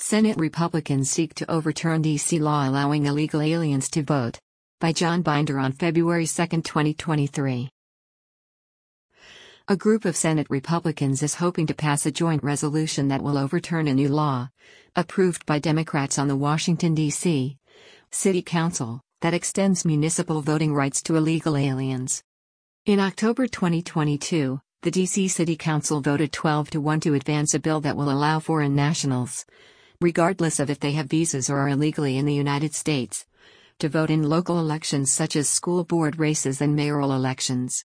Senate Republicans seek to overturn D.C. law allowing illegal aliens to vote. By John Binder on February 2, 2023. A group of Senate Republicans is hoping to pass a joint resolution that will overturn a new law, approved by Democrats on the Washington, D.C. City Council, that extends municipal voting rights to illegal aliens. In October 2022, the D.C. City Council voted 12-1 to advance a bill that will allow foreign nationals, regardless of if they have visas or are illegally in the United States, to vote in local elections such as school board races and mayoral elections.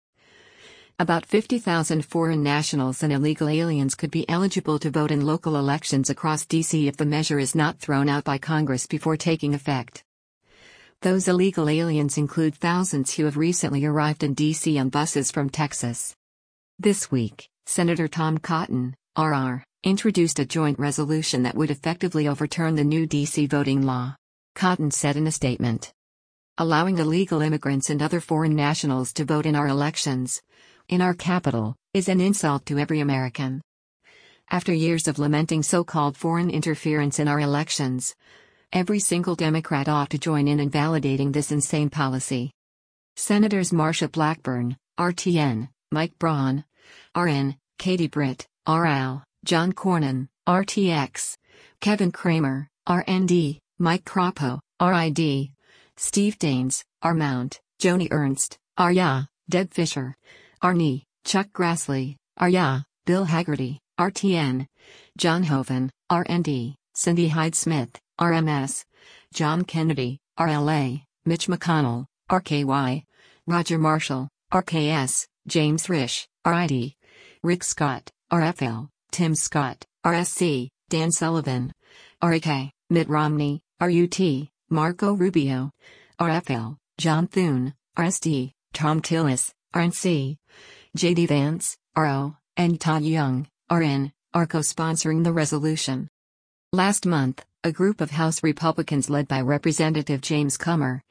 About 50,000 foreign nationals and illegal aliens could be eligible to vote in local elections across D.C. if the measure is not thrown out by Congress before taking effect. Those illegal aliens include thousands who have recently arrived in D.C. on buses from Texas. This week, Senator Tom Cotton, R.R., introduced a joint resolution that would effectively overturn the new D.C. voting law. Cotton said in a statement, "Allowing illegal immigrants and other foreign nationals to vote in our elections, in our capital, is an insult to every American. After years of lamenting so-called foreign interference in our elections, every single Democrat ought to join in validating this insane policy." Senators Marsha Blackburn, RTN, Mike Braun, RN, Katie Britt, RL, John Cornyn, RTX, Kevin Kramer, RND, Mike Crapo, RID, Steve Daines, RMount, Joni Ernst, RYA, Deb Fischer, RNI, Chuck Grassley, RYA, Bill Haggerty, RTN, John Hoeven, RND, Cindy Hyde-Smith, RMS, John Kennedy, RLA, Mitch McConnell, RKY, Roger Marshall, RKS, James Risch, RID, Rick Scott, RFL, Tim Scott, RSC, Dan Sullivan, RAK, Mitt Romney, RUT, Marco Rubio, RFL, John Thune, RSD, Tom Tillis, RNC, J.D. Vance, RO, and Todd Young, RN, are co-sponsoring the resolution. Last month, a group of House Republicans led by Representative James Comer,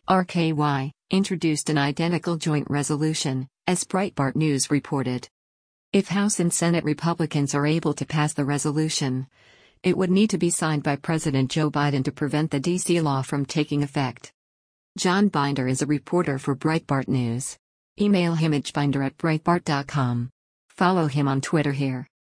RKY, introduced an identical joint resolution, as Breitbart News reported. If House and Senate Republicans are able to pass the resolution, it would need to be signed by President Joe Biden to prevent the D.C. law from taking effect. John Binder is a reporter for Breitbart News. Email him at binder@breitbart.com. Follow him on Twitter here.